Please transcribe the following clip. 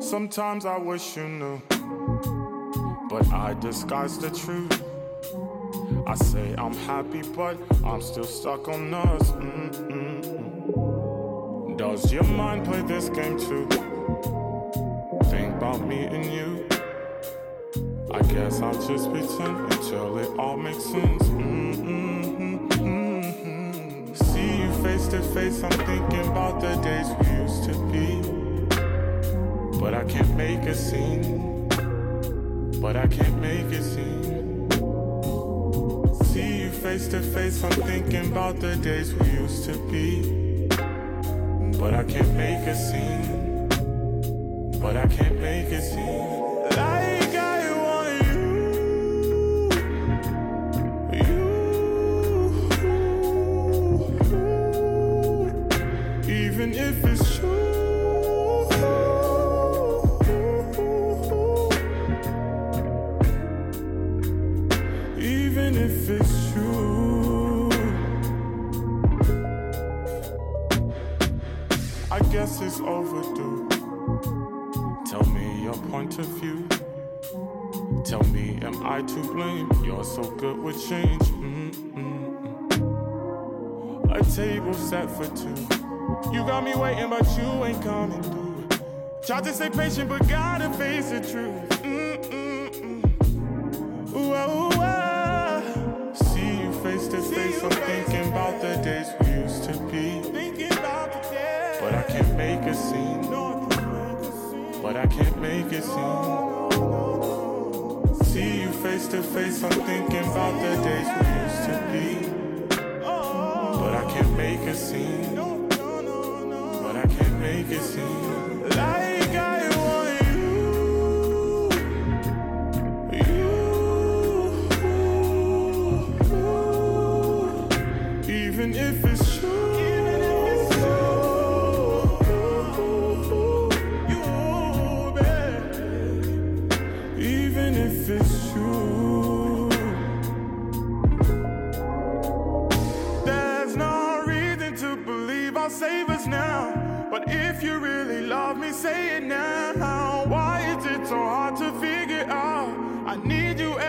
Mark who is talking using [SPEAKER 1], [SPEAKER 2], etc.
[SPEAKER 1] Sometimes I wish you knew, but I disguise the truth. I say I'm happy, but I'm still stuck on us. Does your mind play this game too? Think about me and you. I guess I'll just pretend until it all makes sense. See you face to face, I'm thinking about the days we used to be. But I can't make a scene. But I can't make a scene. See you face to face, I'm thinking about the days we used to be. But I can't make a scene. But I can't make a scene. Like I want you, even if it's true. Even if it's true, I guess it's overdue. Tell me your point of view. Tell me, am I to blame? You're so good with change. A table set for two. You got me waiting, but you ain't coming through. Tried to stay patient, but gotta face the truth. Face to face, I'm thinking about the days we used to be. But I can't make a scene. But I can't make a scene. See you face to face, I'm thinking about the days we used to be. But I can't make a scene. But I can't make a scene. Like I want even if it's true, even if it's true, there's no reason to believe I'll save us now. But if you really love me, say it now. Why is it so hard to figure out? I need you